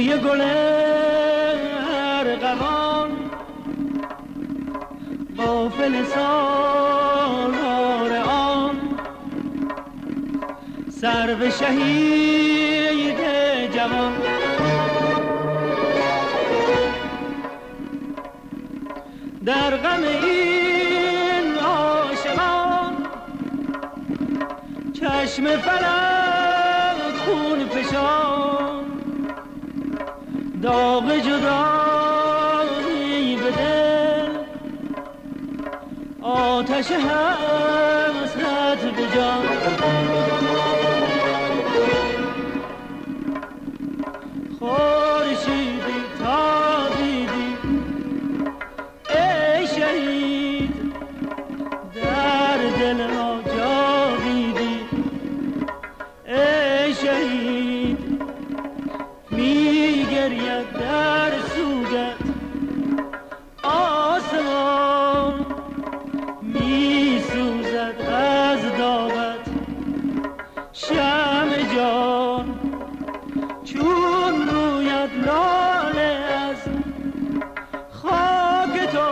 بوی گل ارغوان قافل سالار آن سرو شهید جوان در غم این عاشقان چشم فلک خون فشان داغ جدایی به دل آتش حسرت به جان خورشیدی تابیدی ای شهید در دل ما جاویدی ای شهید می گرید در سوگت آسمان می سوزد از داغت شمع جان چون روید لاله از خاک تو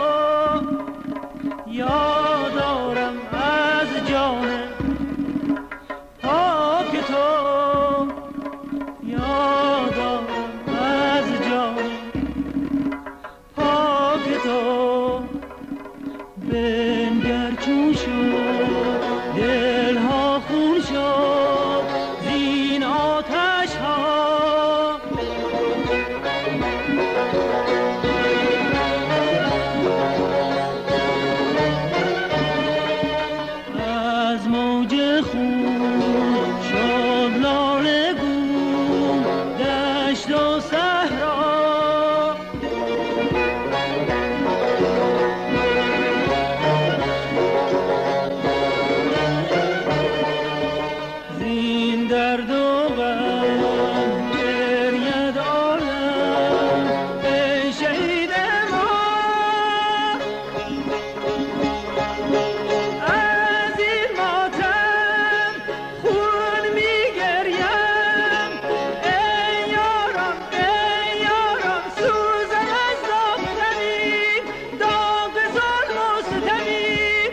یادارم از جان پاک تو یادارم از جان پاک تو بنگر چون شد دلها خون شد زین آتش ها از موج خون شد لاله گون دشت و صحرا زین درد و غم گرید عالم ای شهید ما از این ماتم خون میگریم ای یارم سوزم از داغ داغ ظلم و ستمی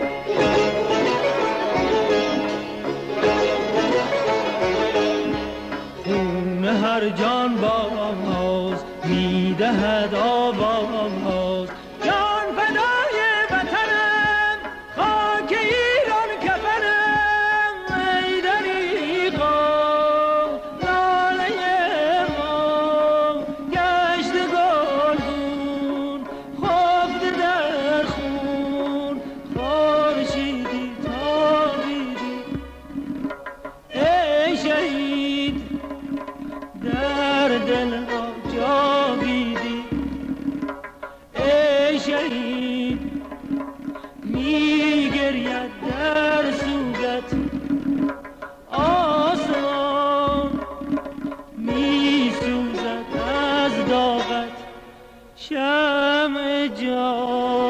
خون هر جان باز میدهد آواز جان فدای وطنم خاک ایران کفنم ای دریغا لاله ما گشت گلگون خفته در خون خورشیدی تابیدی ای شهید در دل ما جاویدی ای شهید می گرید در سوگت آسمان می سوزد از داغت شمع جان